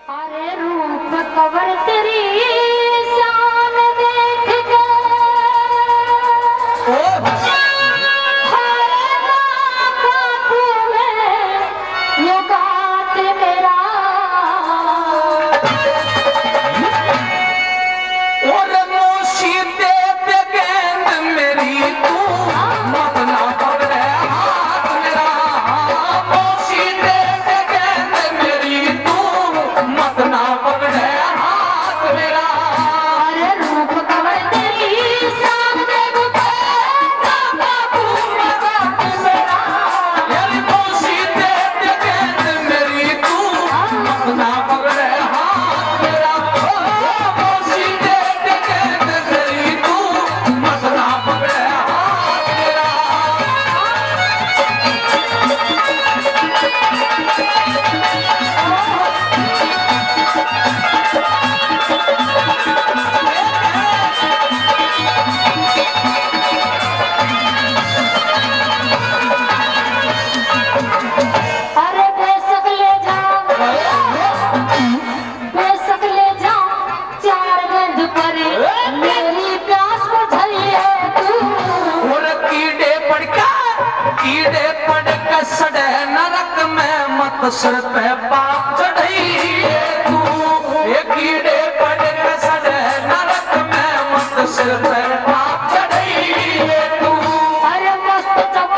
अरे रूप कवर तेरी शान देख के यो गात मेरा और मोशी दे दे गेंद मेरी तू मत ना पकड़े हाथ मेरा। मोशी दे दे गेंद मेरी तू मत ना पकड़े हाथ मेरा। अरे रूप कवर तेरी शान देख के बाबू गात मेरा। यारी मोशी दे दे गेंद मेरी तू मत ना पकड़े हाथ मेरा। मोशी दे दे गेंद मेरी तू मत ना पकड़े हाथ मेरा। अरे बेशक ले जाओ चार गेंद पर मेरी प्यास बुझाइए तू। और कीड़े पड़ के सड़े नरक में मत सिर पे पाप चढ़ाइए तू। ये कीड़े पड़ के सड़े नरक में मत सिर पे पाप चढ़ाइए तू। अरे मस्त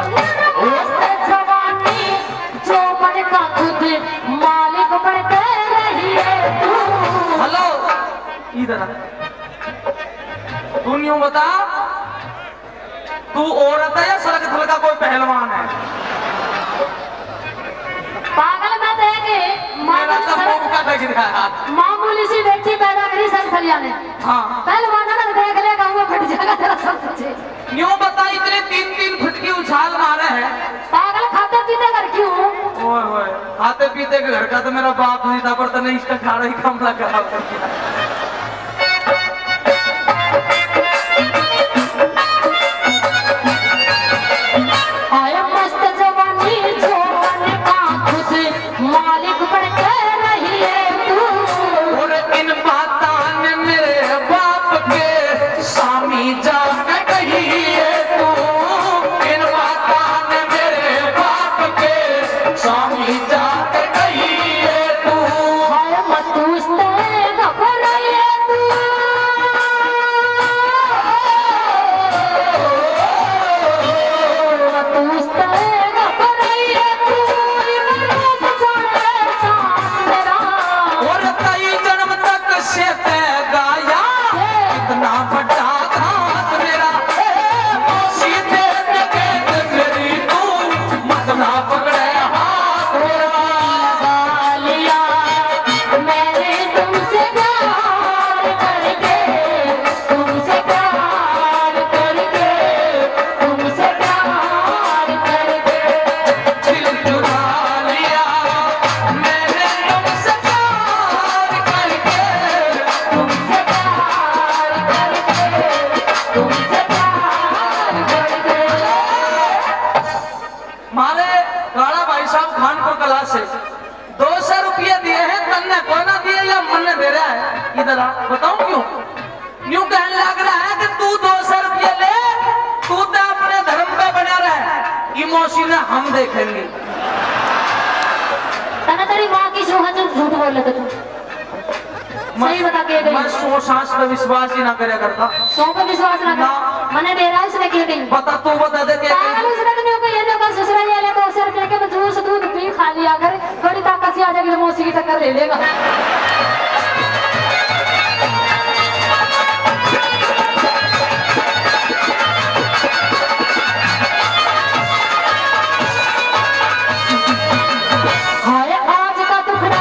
जवानी जो बन का खुद मालिक बनते रहिए तू। हेलो इधर आ। तू न्यू बता, तू औरत है या सड़क थल का कोई पहलवान है? पागल मैं देखे मेरा तो मुंह का देख रहा है। मामूली सी व्यक्ति पैदा करी सर खलिया ने हाँ पहलवान ना देख लेगा वो फट जाएगा तेरा सब कुछ। न्यू बता, इतने 3-3 फुट की उछाल मारे हैं। पागल खाते पीते कर क्यों? ओए ओए, खाते पीते के घर का तो मेरा बाप नहीं था, पर तने इसका खाड़ा ही कम लगा। आया मस्त जवानी जो बन का खुद मालिक बनते रहिए तू। और इन बातां ने मेरे बाप के स्वामी जाके कही है तू। इन बातां ने मेरे बाप के स्वामी जाके कही है तू। आया मस्त उस्ते घबराइए तू। मस्त उस्ते घबराइए तू। रूप जाने शान मेरा। और कई जन्म तक से तय गाया इतना बड़ा घात मेरा। सीधे गेंद मेरी तू मत ना पकड़े हाथ मेरा। लिया मैंने तुमसे प्यार करके तुमसे प्यार करके तुमसे प्यार करके दिल चुरा लिया मैंने तुमसे प्यार करके। तुमसे प्यार करके तुमसे प्यार करके। मारे काला भाई साहब खानपुर कला से 200 रुपये दिए हैं, तन्ने कोई ना दिए या मन ने दे रहा है? इधर आ, बताऊं क्यों? यूं कहने लग रहा है कि तू 200 रुपये ले, तू तो अपने धर्म पे बना रहे, इमोशन हम देखेंगे। तना तेरी माँ की सुहा जो झूठ बोल रहे थे तू सही बता के गई। मैं सो सांस पे विश्वास ही ना करे करता। सौ पे विश्वास ना कर मैंने दे रहा है उसने कह गई। बता, तू बता दे के पागल उसने तो मेरे को ये नहीं कहा ससुराल वाले 200 रुपये के जूस दूध पी खा लिया कर थोड़ी ताकत सी आ जाएगी तो मौसी की टक्कर ले लेगा। हाय आज का दुखड़ा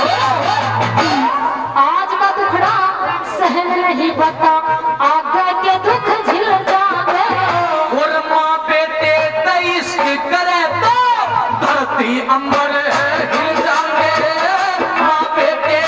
सहन नहीं पता आगे के दुख झिल जाए। और माँ बेटे इश्क करे तो धरती अंबर हिल जाएंगे। माँ बेटे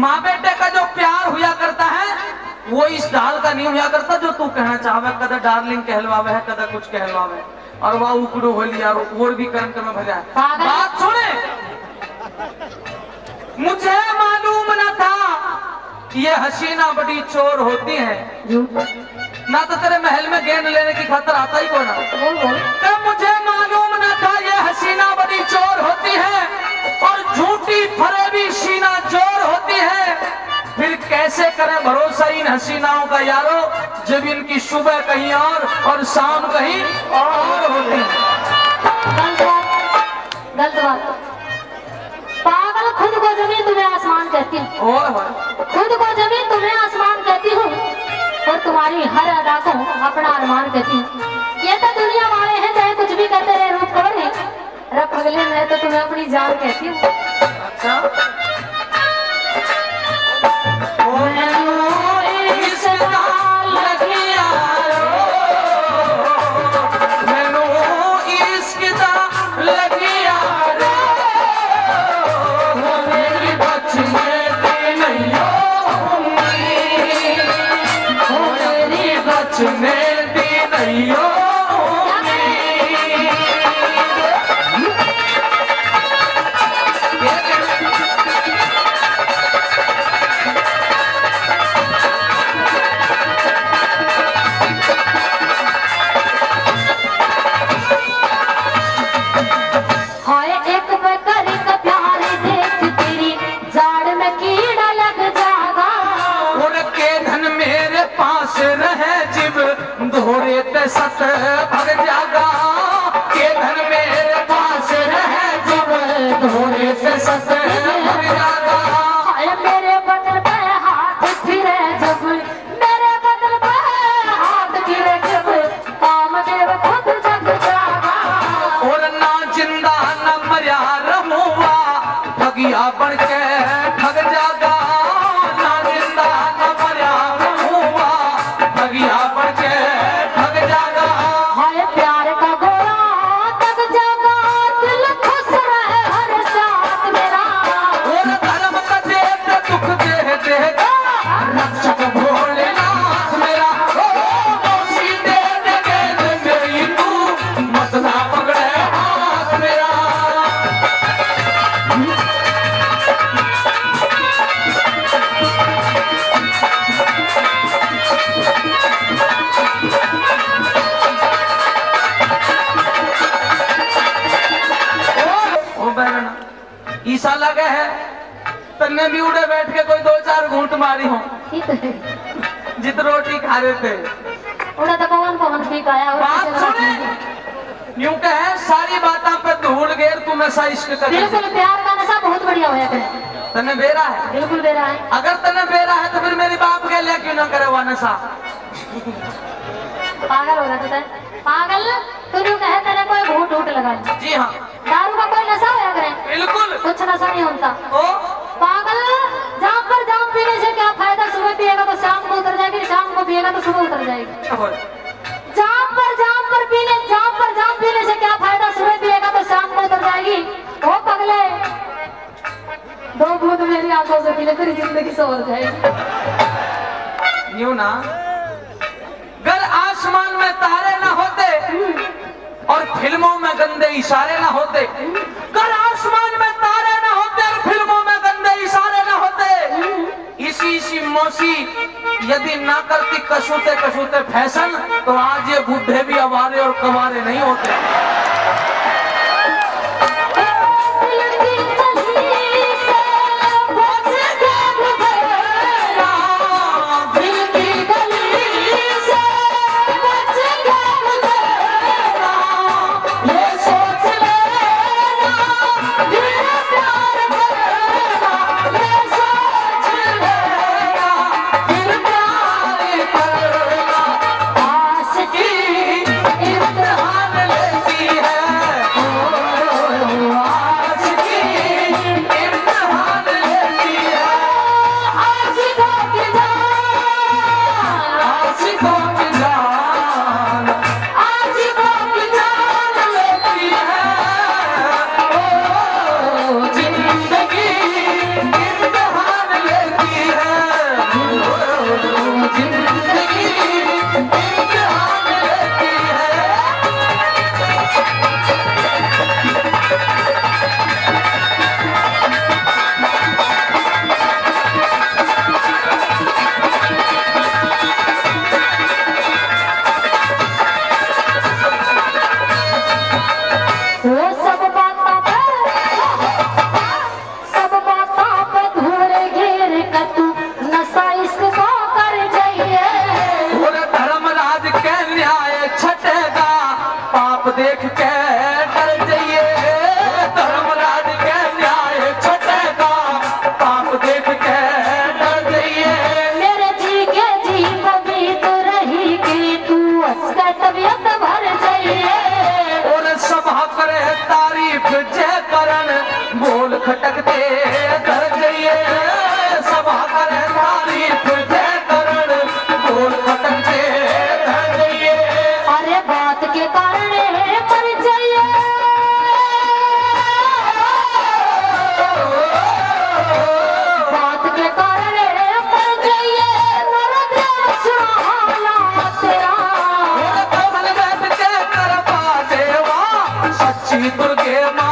माँ बेटे का जो प्यार हुआ करता है वो इस ढाल का नहीं हुआ करता जो तू कहना चाहवे, कदा डार्लिंग कहलवावे है, कदा कुछ कहलवावे और वह उकड़ो हो लिया और भी करंट में भजा है। बात सुने, मुझे मालूम न था ये हसीना बड़ी चोर होती है, ना तो तेरे महल में गेंद लेने की खातर आता ही कौन। तो मुझे मालूम न था ये हसीना बड़ी चोर होती है और झूठी फरेबी सीना चोर होती है। फिर कैसे करें भरोसा इन हसीनाओं का यारो, जब इनकी सुबह कहीं और शाम कहीं और होती है। गलत बात। पागल, खुद को जमीन तुम्हें आसमान कहती हूँ, खुद को जमीन तुम्हें आसमान कहती हूँ और तुम्हारी हर अदा को अपना अरमान कहती हूँ। ये तो दुनिया वाले हैं, चाहे कुछ भी कहते रहे, रूप खबर है, रब अगले में तो तुम्हें अपनी जान कहती हूँ। अच्छा, सत भग जागा के धन मेरे पास रहे जब धोरे से सत भग जागा। मेरे बदल पे हाथ फिरे जब, मेरे बदल पे हाथ फिरे जब, कामदेव खुद जग जागा। और ना जिंदा न मरिया रमुआ ठगिया बन के ठग जागा, ना जिंदा न मरिया रमुआ ठगिया बन के ईसा लगे है तन्ने भी उड़े बैठ के कोई 2-4 घूंट मारी हो जित रोटी खा रहे थे उड़ा तो पवन ठीक आया। बात सुने, यूं कहे सारी बातों पे धूल गेर तू नशा इश्क कर। बिल्कुल, प्यार का नशा बहुत बढ़िया होया करे। तन्ने बेरा है? बिल्कुल बेरा है। अगर तन्ने बेरा है तो फिर मेरी बाप के लिए क्यों ना करे वो नशा। पागल हो गया था पागल, तू यूं कहे तेरे कोई घूंट घूंट लगा। जी हाँ, दारू का कोई नशा होया करे? बिल्कुल कुछ नशा नहीं होता। ओ पागल, जाम पर जाम पीने से क्या फायदा, सुबह पिएगा तो शाम को उतर जाएगी, शाम को पिएगा तो सुबह उतर जाएगी। जाम पर जाम पीने से क्या फायदा, सुबह पिएगा तो शाम को उतर जाएगी। ओ पगले, 2 बूंद मेरी आंखों से पीले, तेरी जिंदगी संवर जाएगी। यूं ना, अगर आसमान में तारे ना होते और फिल्मों में गंदे इशारे ना होते, अगर आसमान में तारे ना होते और फिल्मों में गंदे इशारे ना होते, इसी मौसी यदि ना करती कसूते कसूते फैशन, तो आज ये बुढ़े भी अवारे और कवारे नहीं होते। इम्तिहान लेती पाप देख के डर जाइए, धर्मराज के न्याय छटेगा, पाप देख के डर जाइए। मेरे जी के जी को बीत रही कि तू उसका तबीयत भर जाइए। और सभा करे तारीफ जय करण, बोल खटकते डर जाइए, सभा करे तारीफ जय करण, बोल खटकते डर जाइए। अरे बात के कारण पर जाइए, बात के कारण पर जाइए, नरदेव सुहाना तेरा। कमल बैठ के कर पा देवा, सच्ची दुर्गे माँ